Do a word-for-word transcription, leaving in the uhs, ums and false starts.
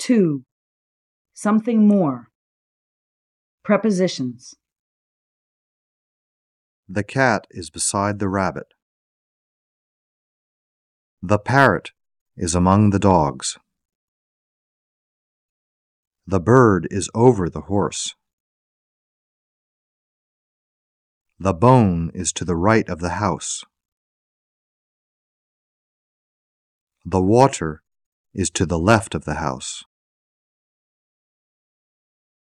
To. Something more. Prepositions. The cat is beside the rabbit. The parrot is among the dogs. The bird is over the horse. The bone is to the right of the house. The water is to the left of the house.